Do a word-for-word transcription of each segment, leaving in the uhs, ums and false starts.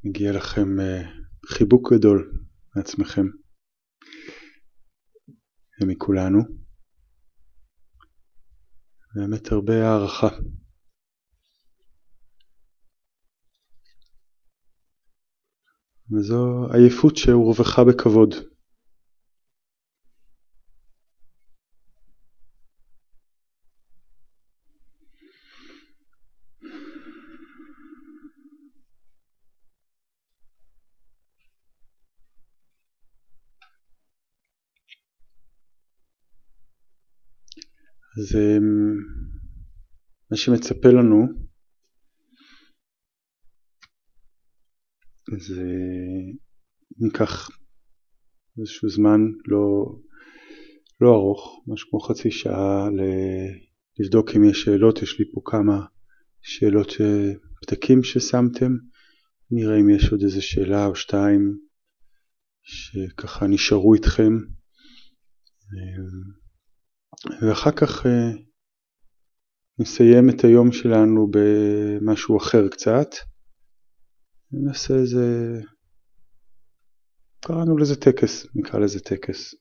מגיע לכם חיבוק גדול מעצמכם ומכולנו. באמת הרבה הערכה. וזו עייפות שהורווחה בכבוד. אז מה שמצפה לנו זה ניקח איזשהו זמן לא, לא ארוך, משהו כמו חצי שעה לבדוק אם יש שאלות. יש לי פה כמה שאלות פתקים ששמתם, נראה אם יש עוד איזה שאלה או שתיים שככה נשארו איתכם, ואחר כך נסיים את היום שלנו במשהו אחר קצת. נעשה איזה, קראנו לזה טקס, נקרא לזה טקס.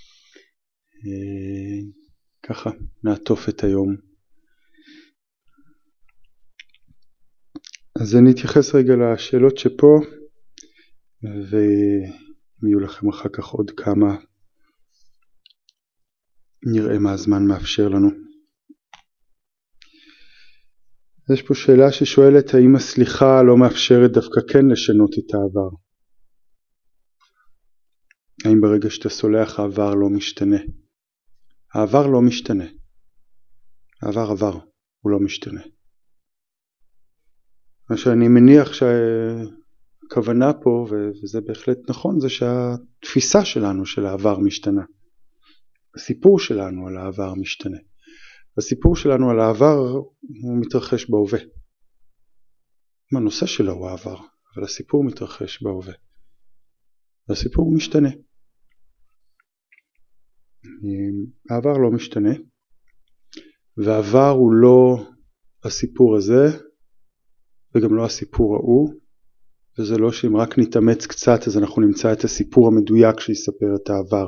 ככה נעטוף את היום. אז אני אתייחס רגע לשאלות שפה, ואם יהיו לכם אחר כך עוד כמה, נראה מה הזמן מאפשר לנו. יש פה שאלה ששואלת האם הסליחה לא מאפשרת דווקא כן לשנות את העבר? האם ברגע שאתה סולח העבר לא משתנה? העבר לא משתנה. העבר עבר, הוא לא משתנה. מה שאני מניח שהכוונה פה, וזה בהחלט נכון, זה שהתפיסה שלנו של העבר משתנה. הסיפור שלנו על העבר משתנה. הסיפור שלנו על העבר הוא מתרחש בהווה. הנושא שלו הוא העבר, אבל הסיפור מתרחש בהווה. הסיפור משתנה. העבר לא משתנה, והעבר הוא לא הסיפור הזה, וגם לא הסיפור ההוא, וזה לא שאם רק נתאמץ קצת אז אנחנו נמצא את הסיפור המדויק שיספר את העבר.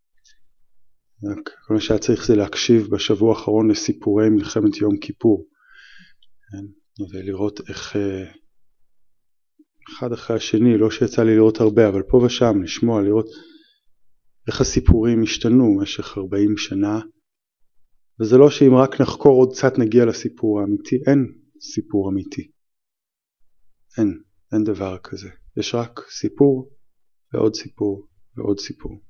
כל מה שהיה צריך זה להקשיב בשבוע האחרון לסיפורי מלחמת יום כיפור, ולראות איך אחד אחרי השני, לא שיצא לי לראות הרבה, אבל פה ושם לשמוע, לראות איך הסיפורים השתנו במשך ארבעים שנה. וזה לא שאם רק נחקור עוד קצת נגיע לסיפור האמיתי. אין סיפור אמיתי, אין, אין דבר כזה. יש רק סיפור ועוד סיפור ועוד סיפור.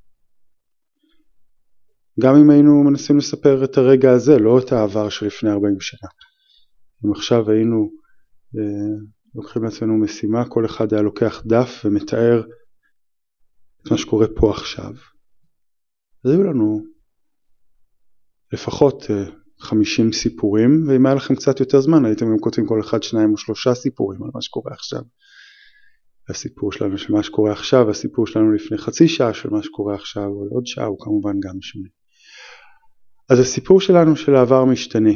גם אם היינו מנסים לספר את הרגע הזה, לא את העבר שלפני ארבעים שנה. אם עכשיו היינו אה, לוקחים לעצמנו משימה, כל אחד היה לוקח דף ומתאר את מה שקורה פה עכשיו. אז היו לנו לפחות אה, חמישים סיפורים, ואם היה לכם קצת יותר זמן, הייתם גם כותבים כל אחד שניים או שלושה סיפורים על מה שקורה עכשיו. הסיפור שלנו של מה שקורה עכשיו, הסיפור שלנו לפני חצי שעה של מה שקורה עכשיו, או עוד שעה הוא כמובן גם שונה. אז הסיפור שלנו של העבר משתנה.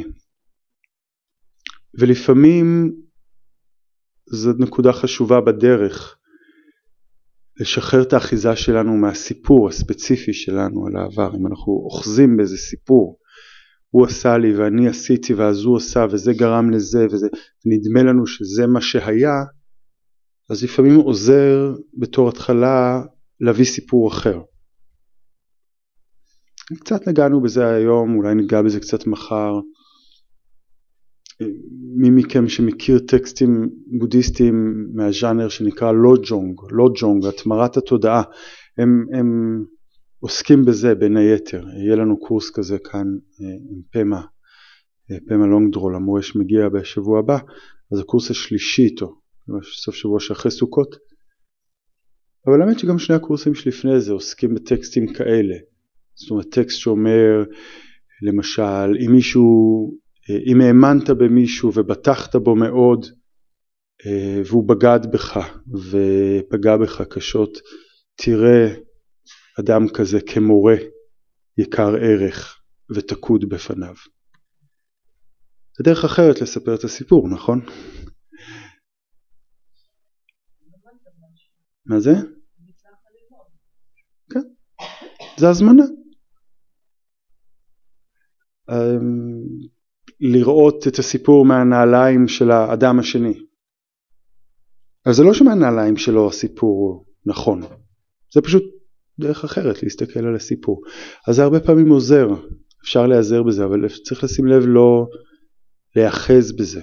ולפעמים זאת נקודה חשובה בדרך, לשחרר את האחיזה שלנו מהסיפור הספציפי שלנו על העבר. אם אנחנו אוחזים באיזה סיפור, הוא עשה לי ואני עשיתי ואז הוא עשה וזה גרם לזה וזה, ונדמה לנו שזה מה שהיה, אז לפעמים עוזר בתור התחלה להביא סיפור אחר. קצת נגענו בזה היום, אולי ניגע בזה קצת מחר. מי מכם שמכיר טקסטים בודהיסטיים מהז'אנר שנקרא לוג'ונג, לוג'ונג, התמרת התודעה, הם, הם עוסקים בזה בין היתר. יהיה לנו קורס כזה כאן עם פמה, פמה לונגדרול, המורה שמגיע בשבוע הבא, אז הקורס השלישי איתו, סוף שבוע שאחרי סוכות. אבל האמת שגם שני הקורסים שלפני זה עוסקים בטקסטים כאלה. זאת אומרת, טקסט שאומר, למשל, אם מישהו, אם האמנת במישהו ובטחת בו מאוד, והוא בגד בך ופגע בך קשות, תראה אדם כזה כמורה יקר ערך ותקוד בפניו. זה דרך אחרת לספר את הסיפור, נכון? מה זה? כן, זה הזמנה. לראות את הסיפור מהנעליים של האדם השני. אז זה לא שמהנעליים שלו הסיפור נכון, זה פשוט דרך אחרת להסתכל על הסיפור. אז זה הרבה פעמים עוזר, אפשר להיעזר בזה, אבל צריך לשים לב לא להיאחז בזה.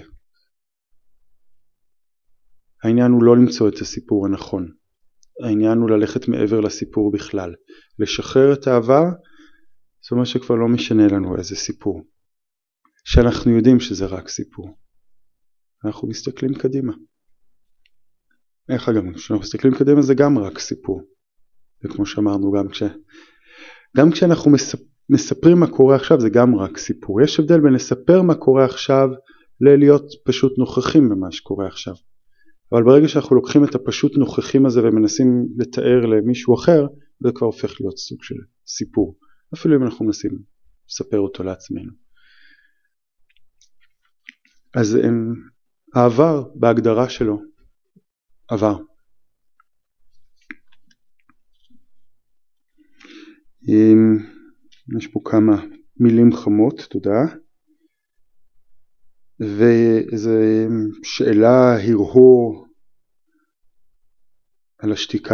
העניין הוא לא למצוא את הסיפור הנכון, העניין הוא ללכת מעבר לסיפור בכלל, לשחרר את העבר, זאת אומרת שכבר לא משנה לנו איזה סיפור, שאנחנו יודעים שזה רק סיפור, אנחנו מסתכלים קדימה. איך אגב, כשאנחנו מסתכלים קדימה זה גם רק סיפור, וכמו שאמרנו גם, כש... גם כשאנחנו מספ... מספרים מה קורה עכשיו זה גם רק סיפור. יש הבדל בין לספר מה קורה עכשיו ללהיות פשוט נוכחים במה שקורה עכשיו. אבל ברגע שאנחנו לוקחים את הפשוט נוכחים הזה ומנסים לתאר למישהו אחר, זה כבר הופך להיות סוג של סיפור. אפילו אם אנחנו מנסים לספר אותו לעצמנו. אז הם, העבר בהגדרה שלו, עבר. יש פה כמה מילים חמות, תודה. ואיזו שאלה, הרהור על השתיקה.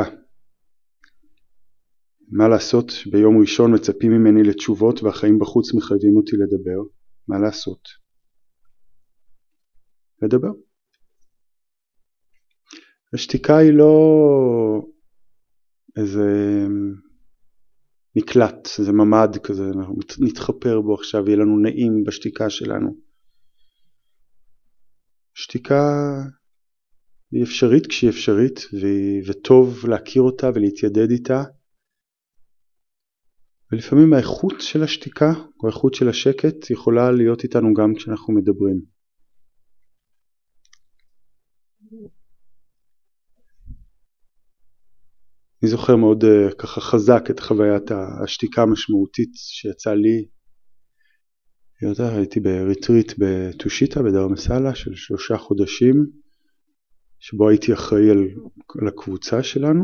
מה לעשות? ביום ראשון מצפים ממני לתשובות והחיים בחוץ מחייבים אותי לדבר. מה לעשות? לדבר. השתיקה היא לא איזה מקלט, איזה ממד כזה, אנחנו נתחפר בו עכשיו, יהיה לנו נעים בשתיקה שלנו. שתיקה היא אפשרית כשהיא אפשרית, וטוב להכיר אותה ולהתיידד איתה. ולפעמים האיכות של השתיקה, או האיכות של השקט, יכולה להיות איתנו גם כשאנחנו מדברים. אני זוכר מאוד uh, ככה חזק את חוויית השתיקה המשמעותית שיצא לי. יודע, הייתי בריטריט בטושיטה בדרמסלה של שלושה חודשים, שבו הייתי אחראי על, על הקבוצה שלנו.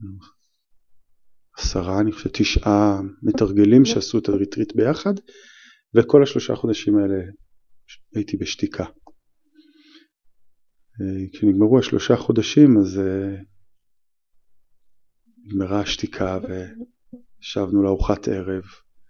עשרה, אני חושב, תשעה מתרגלים שעשו את הריטריט ביחד, וכל השלושה חודשים האלה הייתי בשתיקה. כשנגמרו השלושה חודשים, אז נגמרה השתיקה ושבנו לארוחת ערב.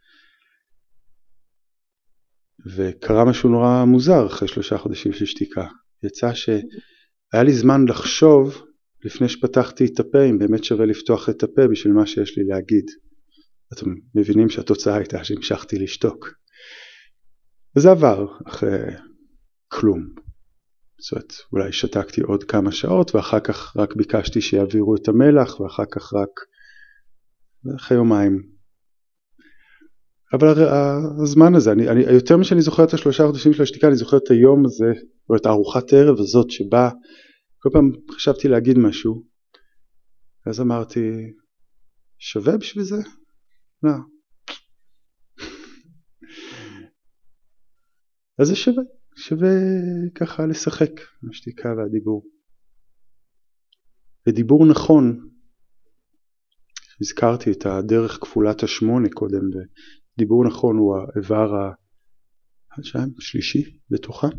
וקרה משהו נורא מוזר אחרי שלושה חודשים של שתיקה. יצא שהיה לי זמן לחשוב לפני שפתחתי את הפה, אם באמת שווה לפתוח את הפה בשביל מה שיש לי להגיד. אתם מבינים שהתוצאה הייתה שהמשכתי לשתוק. וזה עבר אחרי כלום. זאת אומרת, אולי שתקתי עוד כמה שעות, ואחר כך רק ביקשתי שיעבירו את המלח, ואחר כך רק אחרי יומיים. אבל הזמן הזה, אני, אני, יותר משאני זוכר את השלושה חודשים של השתיקה, אני זוכר את היום הזה, או את הארוחת הערב הזאת שבה, כל פעם חשבתי להגיד משהו, אז אמרתי, שווה בשביל זה? לא. אז זה שווה, שווה ככה לשחק, השתיקה והדיבור. ודיבור נכון, הזכרתי את הדרך כפולת השמונה קודם, ודיבור נכון הוא האיבר השלישי בתוכה.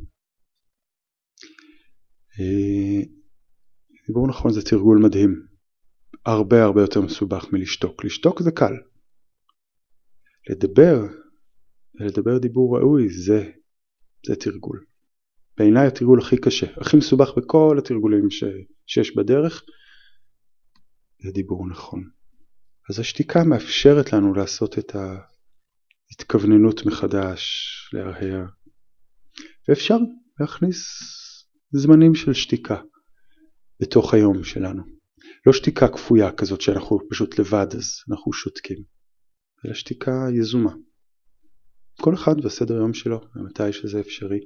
דיבור נכון זה תרגול מדהים, הרבה הרבה יותר מסובך מלשתוק. לשתוק זה קל. לדבר, לדבר דיבור ראוי, זה, זה תרגול. בעיניי התרגול הכי קשה, הכי מסובך בכל התרגולים ש, שיש בדרך, זה דיבור נכון. אז השתיקה מאפשרת לנו לעשות את ההתכווננות מחדש, להרהר. ואפשר להכניס זמנים של שתיקה בתוך היום שלנו. לא שתיקה כפויה כזאת שאנחנו פשוט לבד אז אנחנו שותקים, אלא שתיקה יזומה. כל אחד בסדר יום שלו, ומתי שזה אפשרי.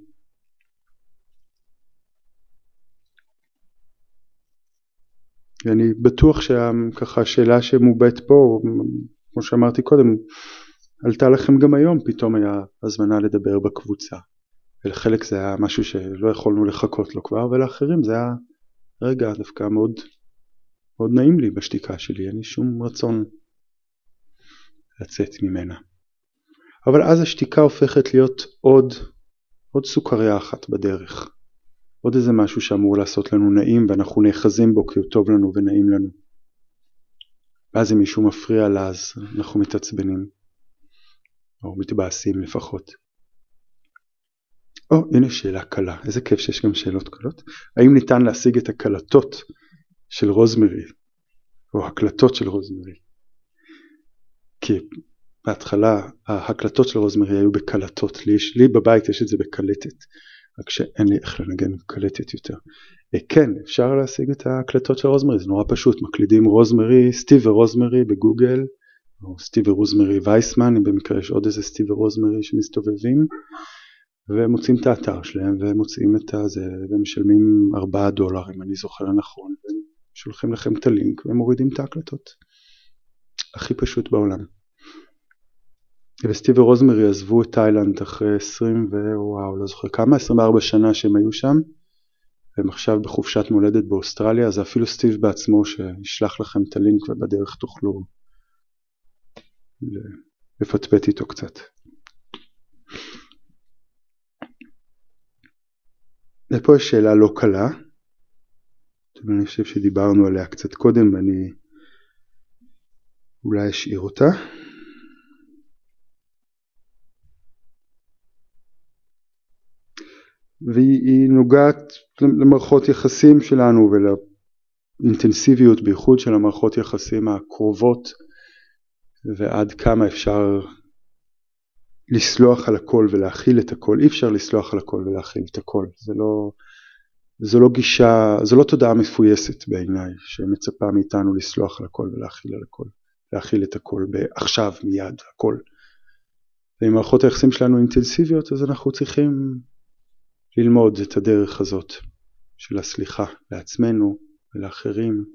ואני בטוח שככה השאלה שמובאת פה, כמו שאמרתי קודם, עלתה לכם גם היום, פתאום היה הזמנה לדבר בקבוצה. ולחלק זה היה משהו שלא יכולנו לחכות לו כבר, ולאחרים זה היה רגע דווקא מאוד מאוד נעים לי בשתיקה שלי, אין לי שום רצון לצאת ממנה. אבל אז השתיקה הופכת להיות עוד, עוד סוכריה אחת בדרך. עוד איזה משהו שאמור לעשות לנו נעים ואנחנו נאחזים בו כי הוא טוב לנו ונעים לנו. ואז אם מישהו מפריע לה אז אנחנו מתעצבנים. או מתבאסים לפחות. או, הנה שאלה קלה. איזה כיף שיש גם שאלות קלות. האם ניתן להשיג את הקלטות של רוזמרי? או הקלטות של רוזמרי? כי בהתחלה ההקלטות של רוזמרי היו בקלטות. לי, לי בבית יש את זה בקלטת. רק שאין לי איך לנגן קלטת יותר. כן, אפשר להשיג את ההקלטות של רוזמרי. זה נורא פשוט. מקלידים רוזמרי, סטיב ורוזמרי בגוגל. או סטיב ורוזמרי וייסמן, אם במקרה יש עוד איזה סטיב ורוזמרי שמסתובבים, ומוצאים את האתר שלהם, ומוצאים את הזה, ומשלמים ארבעה דולר, אם אני זוכר נכון, ושולחים לכם את הלינק, ומורידים את ההקלטות. הכי פשוט בעולם. וסטיב ורוזמרי עזבו את תאילנד אחרי עשרים, ווואו, לא זוכר כמה, עשרים וארבע שנה שהם היו שם, והם עכשיו בחופשת מולדת באוסטרליה, אז אפילו סטיב בעצמו שישלח לכם את הלינק, ובדרך תוכלו לפטפט איתו קצת. ופה יש שאלה לא קלה, אני חושב שדיברנו עליה קצת קודם ואני אולי אשאיר אותה. והיא נוגעת למערכות יחסים שלנו ולאינטנסיביות בייחוד של המערכות יחסים הקרובות, ועד כמה אפשר לסלוח על הכל ולהכיל את הכל. אי אפשר לסלוח על הכל ולהכיל את הכל. זה לא, זה לא גישה, זה לא תודעה מפויסת בעיניי, שמצפה מאיתנו לסלוח על הכל ולהכיל על הכל, להכיל את הכל בעכשיו, מיד, הכל. ואם מערכות היחסים שלנו אינטנסיביות, אז אנחנו צריכים ללמוד את הדרך הזאת של הסליחה לעצמנו ולאחרים,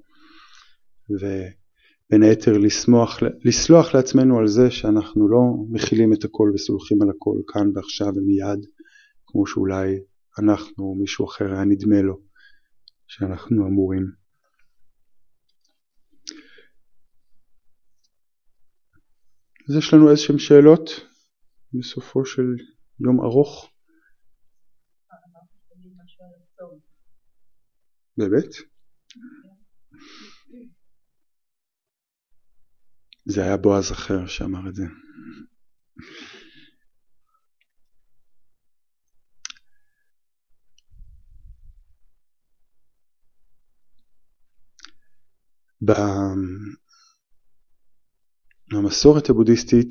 ובין היתר לסמוח, לסלוח לעצמנו על זה שאנחנו לא מכילים את הכל וסולחים על הכל כאן ועכשיו ומיד, כמו שאולי אנחנו או מישהו אחר היה נדמה לו שאנחנו אמורים. אז יש לנו איזשהם שאלות בסופו של יום ארוך. באמת? זה היה בועז אחר שאמר את זה. במסורת הבודהיסטית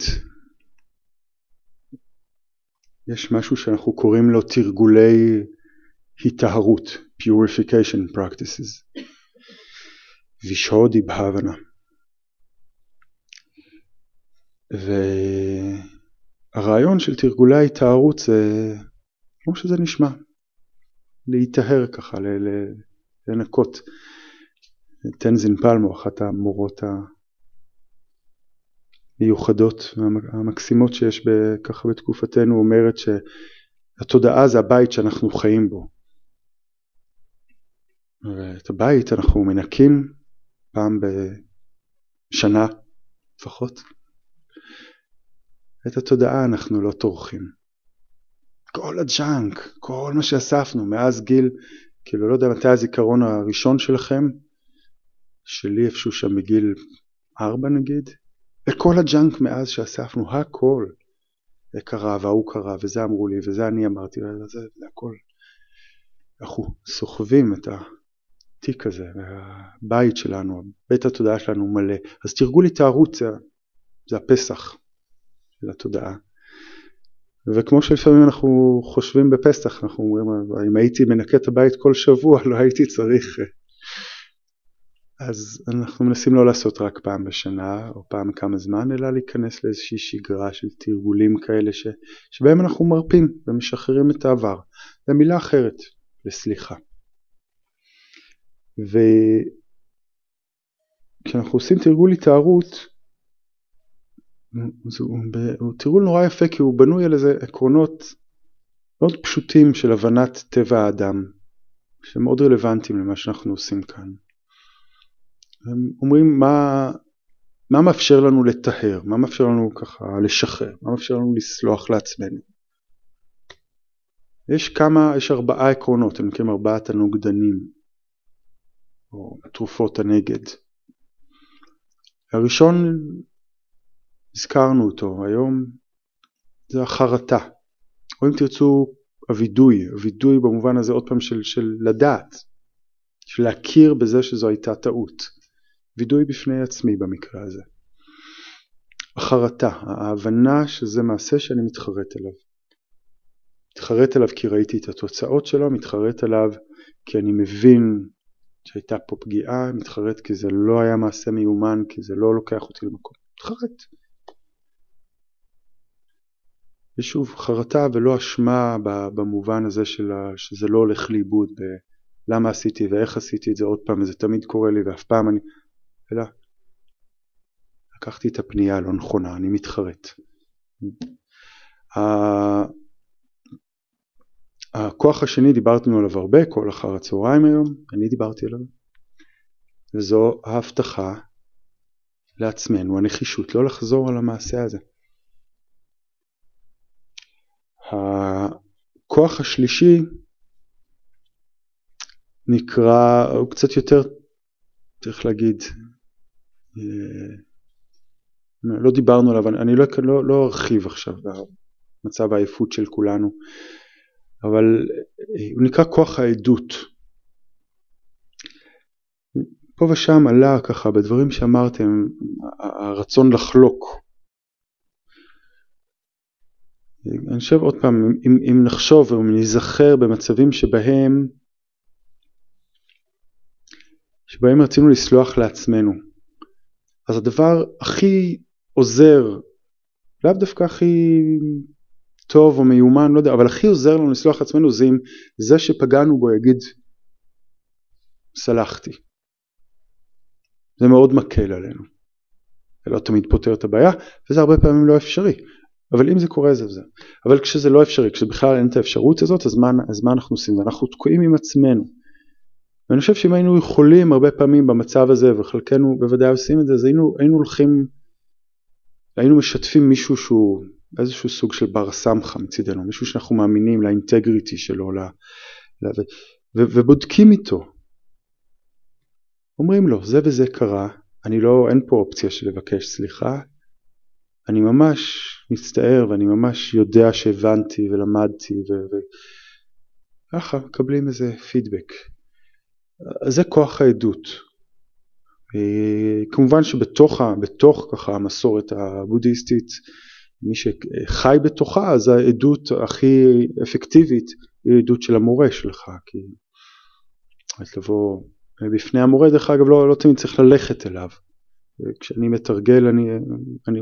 יש משהו שאנחנו קוראים לו תרגולי היטהרות, purification practices, וישהודי בהבנה. והרעיון של תרגולי ההיטהרות זה כמו שזה נשמע, להיטהר ככה, לנקות. טנזין פלמו, אחת המורות המיוחדות המקסימות שיש ככה בתקופתנו, אומרת שהתודעה זה הבית שאנחנו חיים בו. ואת הבית אנחנו מנקים פעם בשנה לפחות. את התודעה אנחנו לא טורחים. כל הג'אנק, כל מה שאספנו מאז גיל, כאילו לא יודע מתי הזיכרון הראשון שלכם, שלי איפשהו שם בגיל ארבע נגיד, וכל הג'אנק מאז שאספנו, הכל, זה קרה והוא קרה וזה אמרו לי וזה אני אמרתי, וזה, זה הכל. אנחנו סוחבים את התיק הזה, והבית שלנו, בית התודעה שלנו מלא. אז תרגול היטהרות זה, זה הפסח של התודעה. וכמו שלפעמים אנחנו חושבים בפסח, אנחנו אומרים, אם הייתי מנקה את הבית כל שבוע, לא הייתי צריך. אז אנחנו מנסים לא לעשות רק פעם בשנה, או פעם כמה זמן, אלא להיכנס לאיזושהי שגרה של תרגולים כאלה, ש... שבהם אנחנו מרפים ומשחררים את העבר. זו מילה אחרת, לסליחה. וכשאנחנו עושים תרגול היטהרות, הוא תרגול נורא יפה, כי הוא בנוי על איזה עקרונות מאוד פשוטים של הבנת טבע האדם, שמאוד רלוונטיים למה שאנחנו עושים כאן. הם אומרים מה, מה מאפשר לנו לטהר, מה מאפשר לנו ככה לשחרר, מה מאפשר לנו לסלוח לעצמנו. יש כמה, יש ארבעה עקרונות, הם נקראים ארבעת הנוגדנים, או תרופות הנגד. הראשון, הזכרנו אותו היום, זה החרטה, או אם תרצו הווידוי, הווידוי במובן הזה עוד פעם של, של לדעת, של להכיר בזה שזו הייתה טעות, וידוי בפני עצמי במקרה הזה. החרטה, ההבנה שזה מעשה שאני מתחרט אליו. מתחרט אליו כי ראיתי את התוצאות שלו, מתחרט אליו כי אני מבין שהייתה פה פגיעה, מתחרט כי זה לא היה מעשה מיומן, כי זה לא לוקח אותי למקום. מתחרט. ושוב, חרטה ולא אשמה במובן הזה של שזה לא הולך לאיבוד בלמה עשיתי ואיך עשיתי את זה עוד פעם, וזה תמיד קורה לי ואף פעם אני... אלא, לקחתי את הפנייה הלא נכונה, אני מתחרט. הכוח השני, דיברתנו עליו הרבה, כל אחר הצהריים היום, אני דיברתי עליו. וזו ההבטחה לעצמנו, הנחישות, לא לחזור על המעשה הזה. הכוח השלישי נקרא, הוא קצת יותר, צריך להגיד, לא דיברנו עליו, אני לא, לא, לא ארחיב עכשיו במצב העייפות של כולנו, אבל הוא נקרא כוח העדות. פה ושם עלה ככה בדברים שאמרתם, הרצון לחלוק. אני חושב עוד פעם, אם, אם נחשוב או נזכר במצבים שבהם, שבהם רצינו לסלוח לעצמנו, אז הדבר הכי עוזר, לאו דווקא הכי טוב או מיומן, לא יודע, אבל הכי עוזר לנו לסלוח לעצמנו זה אם זה שפגענו בו יגיד, סלחתי. זה מאוד מקל עלינו. זה לא תמיד פותר את הבעיה, וזה הרבה פעמים לא אפשרי. אבל אם זה קורה זה זה. אבל כשזה לא אפשרי, כשבכלל אין את האפשרות הזאת, אז מה, אז מה אנחנו עושים? אנחנו תקועים עם עצמנו. ואני חושב שאם היינו יכולים הרבה פעמים במצב הזה, וחלקנו בוודאי עושים את זה, אז היינו, היינו הולכים, היינו משתפים מישהו שהוא איזשהו סוג של בר סמכה מצידנו, מישהו שאנחנו מאמינים לאינטגריטי שלו, לה, לה, ו, ו, ובודקים איתו. אומרים לו, זה וזה קרה, אני לא, אין פה אופציה של לבקש סליחה, אני ממש מצטער ואני ממש יודע שהבנתי ולמדתי, וככה מקבלים איזה פידבק. זה כוח העדות. כמובן שבתוך בתוך ככה המסורת הבודהיסטית, מי שחי בתוכה, אז העדות הכי אפקטיבית היא העדות של המורה שלך, כי אז לבוא בפני המורה, דרך אגב לא, לא תמיד צריך ללכת אליו. כשאני מתרגל אני, אני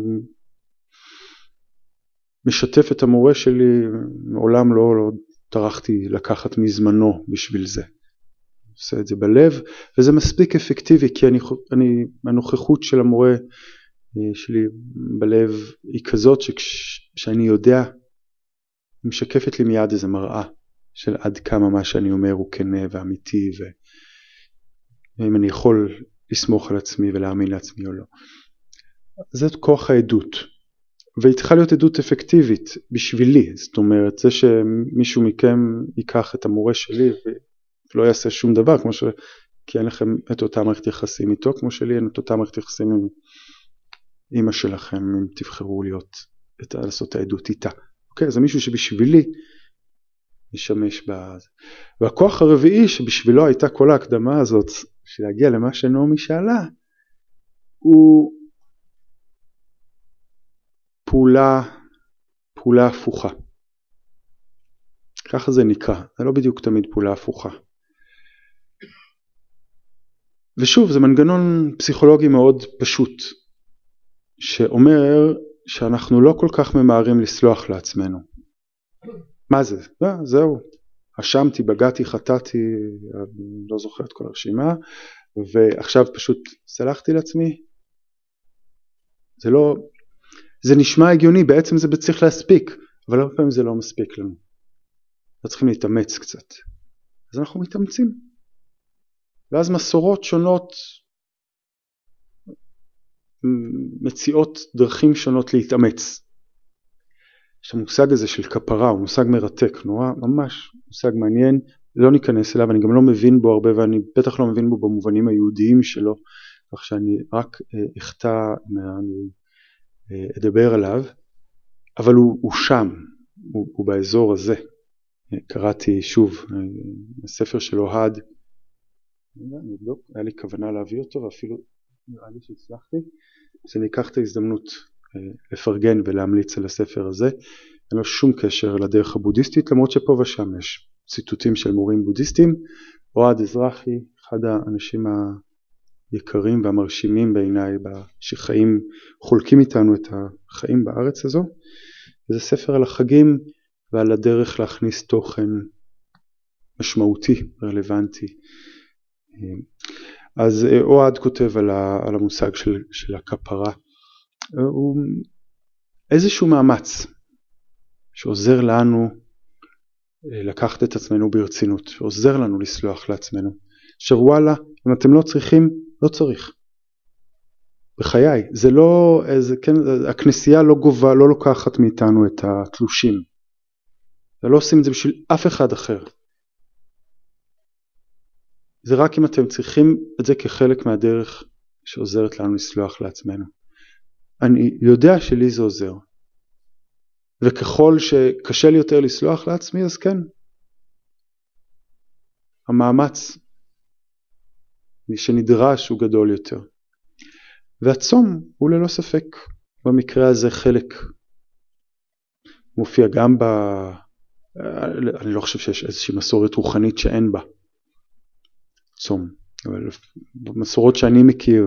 משתף את המורה שלי, מעולם לא, לא טרחתי לקחת מזמנו בשביל זה. עושה את זה בלב, וזה מספיק אפקטיבי, כי אני, אני, הנוכחות של המורה שלי בלב היא כזאת שאני יודע, היא משקפת לי מיד איזו מראה של עד כמה מה שאני אומר הוא כנה ואמיתי, ואם אני יכול לסמוך על עצמי ולהאמין לעצמי או לא. זאת כוח העדות, והיא צריכה להיות עדות אפקטיבית בשבילי, זאת אומרת, זה שמישהו מכם ייקח את המורה שלי ולא יעשה שום דבר, כמו ש... כי אין לכם את אותה מערכת יחסים איתו, כמו שלי אין את אותה מערכת יחסים עם אמא שלכם, אם תבחרו להיות, את... לעשות את העדות איתה. אוקיי, זה מישהו שבשבילי משמש בזה. והכוח הרביעי שבשבילו הייתה כל ההקדמה הזאת, בשביל להגיע למה שנעמי שאלה, הוא פעולה, פעולה הפוכה. ככה זה נקרא, זה לא בדיוק תמיד פעולה הפוכה. ושוב, זה מנגנון פסיכולוגי מאוד פשוט, שאומר שאנחנו לא כל כך ממהרים לסלוח לעצמנו. מה זה? לא, זהו. אשמתי, בגעתי, חטאתי, לא זוכר את כל הרשימה, ועכשיו פשוט סלחתי לעצמי. זה לא, זה נשמע הגיוני, בעצם זה צריך להספיק, אבל הרבה פעמים זה לא מספיק לנו. לא צריכים להתאמץ קצת. אז אנחנו מתאמצים. ואז מסורות שונות מציעות דרכים שונות להתאמץ. שהמושג הזה של כפרה הוא מושג מרתק, נורא, ממש מושג מעניין, לא ניכנס אליו, אני גם לא מבין בו הרבה, ואני בטח לא מבין בו במובנים היהודיים שלו, כך שאני רק אכתע, אני אדבר עליו, אבל הוא, הוא שם, הוא, הוא באזור הזה. קראתי שוב, הספר של אוהד, היה לי כוונה להביא אותו, ואפילו נראה לי שהצלחתי, אז אני אקח את ההזדמנות לפרגן ולהמליץ על הספר הזה. אין לו שום קשר לדרך הבודהיסטית, למרות שפה ושם יש ציטוטים של מורים בודהיסטים. אוהד אזרחי, אחד האנשים היקרים והמרשימים בעיניי, שחיים, חולקים איתנו את החיים בארץ הזו. זה ספר על החגים ועל הדרך להכניס תוכן משמעותי, רלוונטי. אז אוהד כותב על המושג של, של הכפרה. הוא איזשהו מאמץ שעוזר לנו לקחת את עצמנו ברצינות, שעוזר לנו לסלוח לעצמנו. עכשיו וואלה, אם אתם לא צריכים, לא צריך. בחיי, זה לא, זה, כן, הכנסייה לא גובה, לא לוקחת מאיתנו את התלושים. לא עושים את זה בשביל אף אחד אחר. זה רק אם אתם צריכים את זה כחלק מהדרך שעוזרת לנו לסלוח לעצמנו. אני יודע שלי זה עוזר. וככל שקשה לי יותר לסלוח לעצמי, אז כן. המאמץ שנדרש הוא גדול יותר. והצום הוא ללא ספק במקרה הזה חלק. מופיע גם ב... אני לא חושב שיש איזושהי מסורת רוחנית שאין בה צום. אבל במסורות שאני מכיר,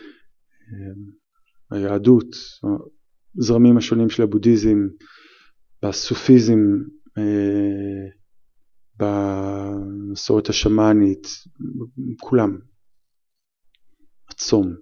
היהדות, הזרמים השונים של הבודהיזם, בסופיזם, במסורת השמאנית, כולם. הצום.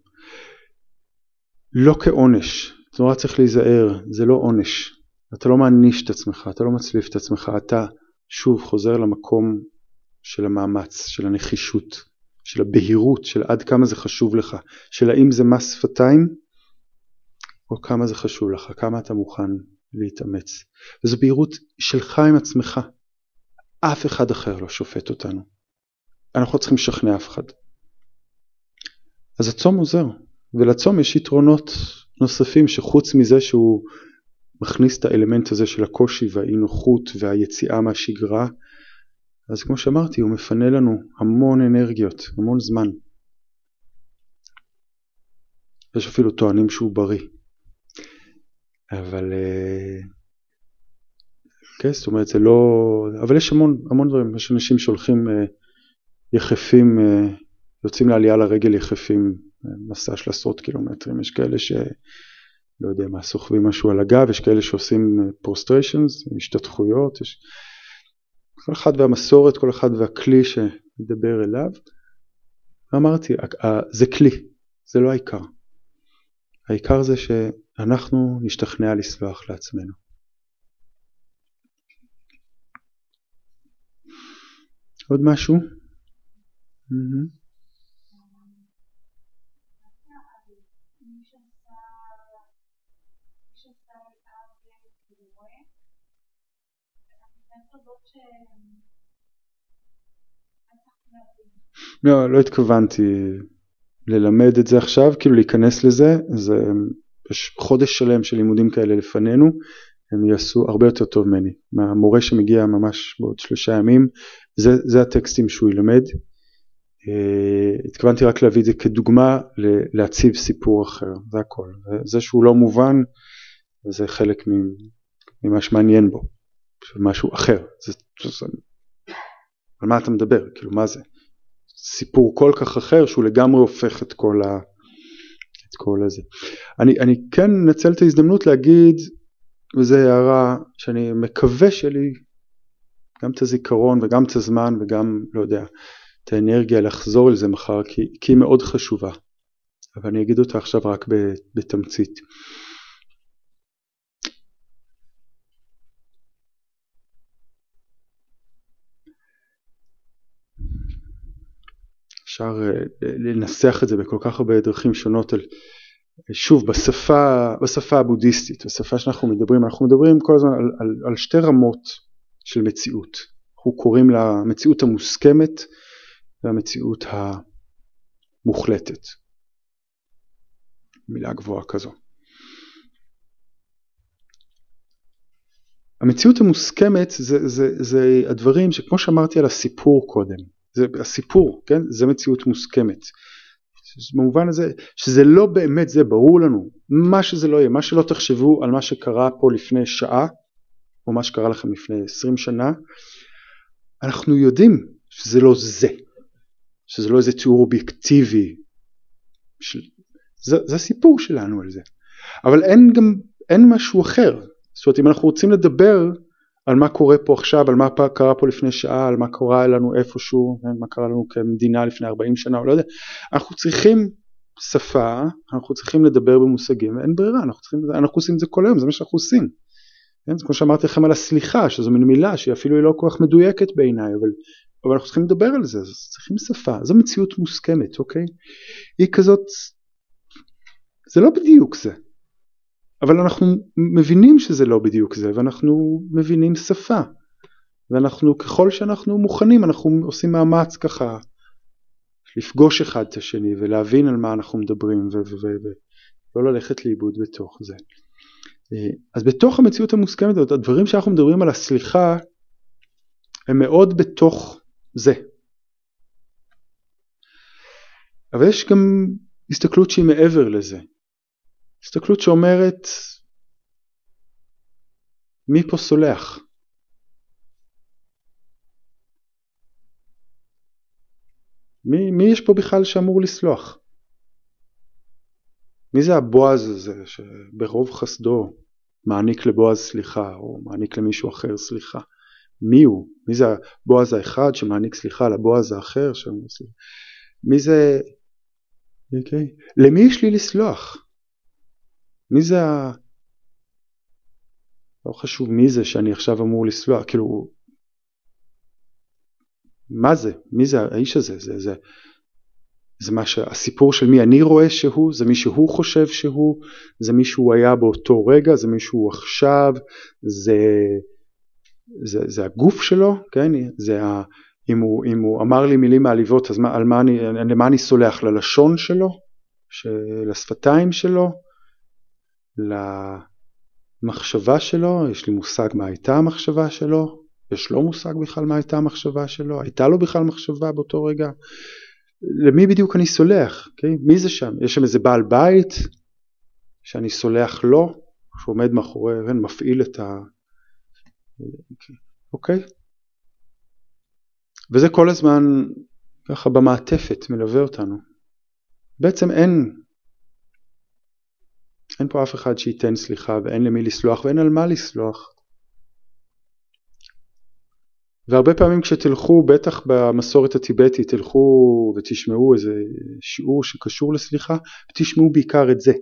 לא כעונש. זה נורא צריך להיזהר, זה לא עונש. אתה לא מעניש את עצמך, אתה לא מצליף את עצמך, אתה שוב חוזר למקום של המאמץ, של הנחישות, של הבהירות, של עד כמה זה חשוב לך, של האם זה מס שפתיים, או כמה זה חשוב לך, כמה אתה מוכן להתאמץ. וזו בהירות שלך עם עצמך. אף אחד אחר לא שופט אותנו. אנחנו צריכים לשכנע אף אחד. אז הצום עוזר, ולצום יש יתרונות נוספים שחוץ מזה שהוא מכניס את האלמנט הזה של הקושי והאי נוחות והיציאה מהשגרה, אז כמו שאמרתי, הוא מפנה לנו המון אנרגיות, המון זמן. יש אפילו טוענים שהוא בריא. אבל כן, זאת אומרת, זה לא... אבל יש המון, המון דברים. יש אנשים שהולכים יחפים, יוצאים לעלייה לרגל יחפים, מסע של עשרות קילומטרים. יש כאלה ש... לא יודע מה, סוחבים משהו על הגב, יש כאלה שעושים פרוסטריישנס, השתתחויות, יש... כל אחד והמסורת, כל אחד והכלי שמדבר אליו. אמרתי, זה כלי, זה לא העיקר. העיקר זה שאנחנו נשתכנע לסלוח לעצמנו. עוד משהו? Mm-hmm. לא, לא התכוונתי ללמד את זה עכשיו, כאילו להיכנס לזה, זה, יש חודש שלם של לימודים כאלה לפנינו, הם יעשו הרבה יותר טוב ממני. המורה שמגיע ממש בעוד שלושה ימים, זה, זה הטקסטים שהוא ילמד. התכוונתי רק להביא את זה כדוגמה להציב סיפור אחר, זה הכל. זה שהוא לא מובן, זה חלק ממה שמעניין בו, משהו אחר. זה, זה, על מה אתה מדבר? כאילו, מה זה? סיפור כל כך אחר שהוא לגמרי הופך את כל ה... את כל הזה. אני, אני כן נצל את ההזדמנות להגיד, וזו הערה שאני מקווה שלי, גם את הזיכרון וגם את הזמן וגם, לא יודע, את האנרגיה לחזור לזה מחר, כי, כי היא מאוד חשובה. אבל אני אגיד אותה עכשיו רק בתמצית. אפשר לנסח את זה בכל כך הרבה דרכים שונות, על שוב, בשפה, בשפה הבודהיסטית, בשפה שאנחנו מדברים, אנחנו מדברים כל הזמן על, על, על שתי רמות של מציאות. אנחנו קוראים לה מציאות המוסכמת והמציאות המוחלטת. מילה גבוהה כזו. המציאות המוסכמת זה, זה, זה הדברים שכמו שאמרתי על הסיפור קודם, זה הסיפור, כן? זה מציאות מוסכמת. במובן הזה שזה לא באמת, זה ברור לנו, מה שזה לא יהיה, מה שלא תחשבו על מה שקרה פה לפני שעה, או מה שקרה לכם לפני עשרים שנה, אנחנו יודעים שזה לא זה, שזה לא איזה תיאור אובייקטיבי, זה, זה הסיפור שלנו על זה, אבל אין גם, אין משהו אחר, זאת אומרת אם אנחנו רוצים לדבר על מה קורה פה עכשיו, על מה קרה פה לפני שעה, על מה קרה לנו איפשהו, מה קרה לנו כמדינה לפני ארבעים שנה, או לא יודע, אנחנו צריכים שפה, אנחנו צריכים לדבר במושגים, ואין ברירה, אנחנו, צריכים, אנחנו עושים את זה כל היום, זה מה שאנחנו עושים. כן? זה כמו שאמרתי לכם על הסליחה, שזו מין מילה שהיא אפילו היא לא כל כך מדויקת בעיניי, אבל, אבל אנחנו צריכים לדבר על זה, אז צריכים שפה, זו מציאות מוסכמת, אוקיי? היא כזאת, זה לא בדיוק זה. אבל אנחנו מבינים שזה לא בדיוק זה, ואנחנו מבינים שפה, ואנחנו ככל שאנחנו מוכנים, אנחנו עושים מאמץ ככה, לפגוש אחד את השני, ולהבין על מה אנחנו מדברים, ולא ללכת לאיבוד בתוך זה. אז בתוך המציאות המוסכמת, הדברים שאנחנו מדברים על הסליחה, הם מאוד בתוך זה. אבל יש גם הסתכלות שהיא מעבר לזה. הסתכלות שאומרת, מי פה סולח? מי, מי יש פה בכלל שאמור לסלוח? מי זה הבועז הזה שברוב חסדו מעניק לבועז סליחה, או מעניק למישהו אחר סליחה? מי הוא? מי זה הבועז האחד שמעניק סליחה לבועז האחר? מי זה? Okay. למי יש לי לסלוח? מי זה ה... לא חשוב מי זה שאני עכשיו אמור לסלוח, כאילו, מה זה? מי זה האיש הזה? זה, זה, זה מה שהסיפור של מי אני רואה שהוא, זה מי שהוא חושב שהוא, זה מי שהוא היה באותו רגע, זה מי שהוא עכשיו, זה, זה, זה הגוף שלו, כן? זה ה... אם הוא, אם הוא אמר לי מילים מעליבות, אז מה, על מה אני, למה אני סולח? ללשון שלו? לשפתיים שלו? למחשבה שלו, יש לי מושג מה הייתה המחשבה שלו, יש לו מושג בכלל מה הייתה המחשבה שלו, הייתה לו בכלל מחשבה באותו רגע, למי בדיוק אני סולח, okay? מי זה שם? יש שם איזה בעל בית שאני סולח לו, שעומד מאחורי, מפעיל את ה... אוקיי? Okay? וזה כל הזמן ככה במעטפת מלווה אותנו. בעצם אין אין פה אף אחד שייתן סליחה, ואין למי לסלוח, ואין על מה לסלוח. והרבה פעמים כשתלכו, בטח במסורת הטיבטית, תלכו ותשמעו איזה שיעור שקשור לסליחה, ותשמעו בעיקר את זה.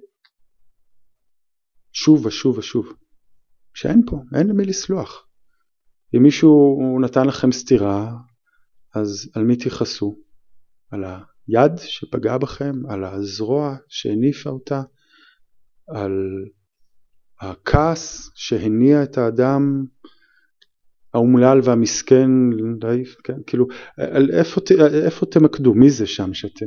שוב ושוב ושוב. שאין פה, אין למי לסלוח. אם מישהו נתן לכם סתירה, אז על מי תיחסו? על היד שפגעה בכם, על הזרוע שהניפה אותה, על הכעס שהניע את האדם האומלל והמסכן, כן? כאילו, על איפה, איפה תמקדו? מי זה שם שאתם,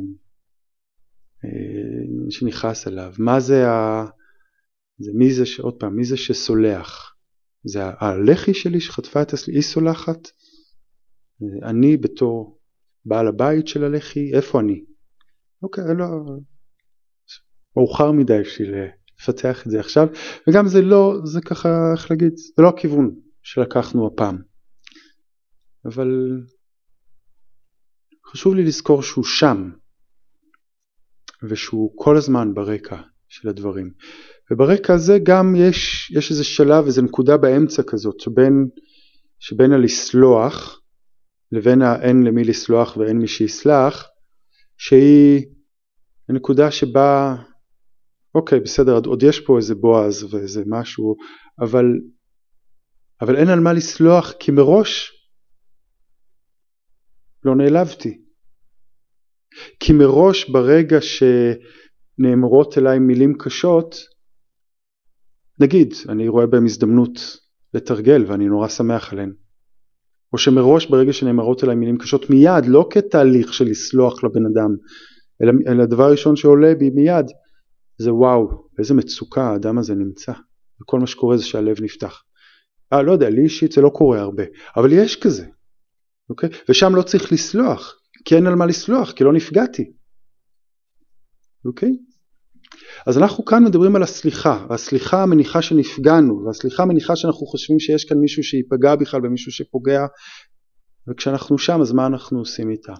שנכנס אליו? מה זה ה... זה מי זה שעוד פעם, מי זה שסולח? זה הלחי שלי שחטפה את הסליחה, היא סולחת? אני בתור בעל הבית של הלחי, איפה אני? אוקיי, לא... מאוחר מדי בשביל לפתח את זה עכשיו, וגם זה לא, זה ככה, איך להגיד, זה לא הכיוון שלקחנו הפעם. אבל חשוב לי לזכור שהוא שם, ושהוא כל הזמן ברקע של הדברים. וברקע הזה גם יש, יש איזה שלב, איזה נקודה באמצע כזאת, שבין, שבין הלסלוח, לבין האין למי לסלוח ואין מי שיסלח, שהיא הנקודה שבה, אוקיי, בסדר, עוד יש פה איזה בועז ואיזה משהו, אבל, אבל אין על מה לסלוח, כי מראש לא נעלבתי. כי מראש ברגע נאמרות אליי מילים קשות, נגיד, אני רואה בהם הזדמנות לתרגל ואני נורא שמח עליהן. או שמראש ברגע שנאמרות אליי מילים קשות מיד, לא כתהליך של לסלוח לבן אדם, אלא, אלא הדבר הראשון שעולה בי מיד, זה וואו, באיזה מצוקה האדם הזה נמצא. וכל מה שקורה זה שהלב נפתח. אה, לא יודע, לי אישית זה לא קורה הרבה, אבל יש כזה. אוקיי? ושם לא צריך לסלוח, כי אין על מה לסלוח, כי לא נפגעתי. אוקיי? אז אנחנו כאן מדברים על הסליחה, והסליחה מניחה שנפגענו, והסליחה מניחה שאנחנו חושבים שיש כאן מישהו שיפגע בכלל במישהו שפוגע, וכשאנחנו שם אז מה אנחנו עושים איתה?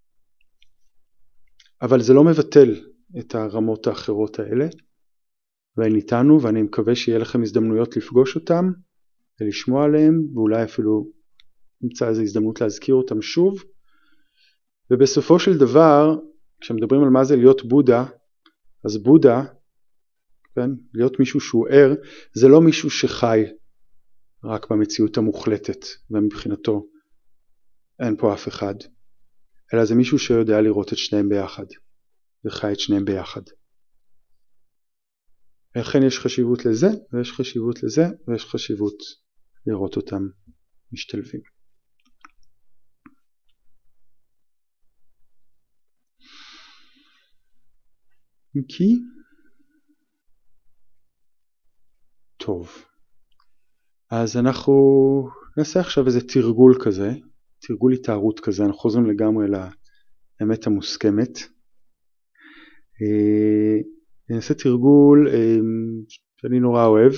אבל זה לא מבטל את הרמות האחרות האלה, והן איתנו, ואני מקווה שיהיה לכם הזדמנויות לפגוש אותם, ולשמוע עליהם, ואולי אפילו נמצא איזו הזדמנות להזכיר אותם שוב, ובסופו של דבר, כשמדברים על מה זה להיות בודה, אז בודה, כן, להיות מישהו שהוא ער, זה לא מישהו שחי רק במציאות המוחלטת, ומבחינתו אין פה אף אחד, אלא זה מישהו שיודע לראות את שניהם ביחד, וחי את שניהם ביחד. לכן יש חשיבות לזה, ויש חשיבות לזה, ויש חשיבות לראות אותם משתלבים. כי טוב, אז אנחנו נעשה עכשיו איזה תרגול כזה, תרגול התארות כזה, אנחנו חוזרים לגמרי לאמת המוסכמת. נעשה תרגול שאני נורא אוהב,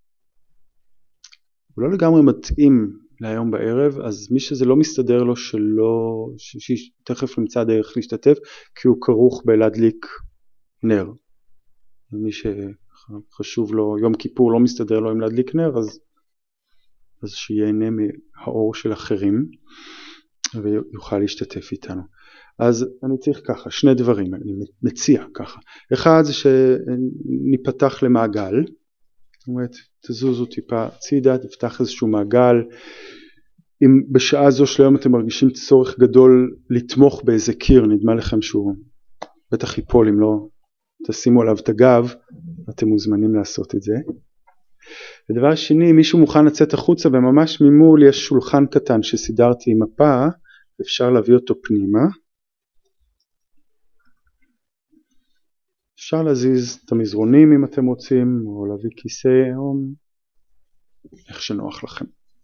הוא לא לגמרי מתאים להיום בערב, אז מי שזה לא מסתדר לו שלא, שתכף נמצא דרך להשתתף, כי הוא כרוך בלהדליק נר. מי שחשוב לו, יום כיפור לא מסתדר לו עם להדליק נר, אז, אז שיהנה מהאור של אחרים, ויוכל להשתתף איתנו. אז אני צריך ככה, שני דברים, אני מציע ככה. אחד זה שניפתח למעגל, זאת אומרת, תזוזו טיפה צידה, תפתח איזשהו מעגל. אם בשעה זו של היום אתם מרגישים צורך גדול לתמוך באיזה קיר, נדמה לכם שהוא בטח ייפול אם לא תשימו עליו את הגב, אתם מוזמנים לעשות את זה. ודבר שני, מישהו מוכן לצאת החוצה, וממש ממול יש שולחן קטן שסידרתי עם מפה, אפשר להביא אותו פנימה. אפשר להזיז את המזרונים אם אתם רוצים, או להביא כיסא, או איך שנוח לכם.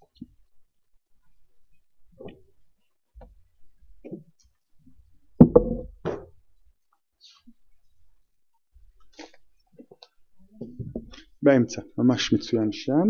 באמצע, ממש מצוין שם.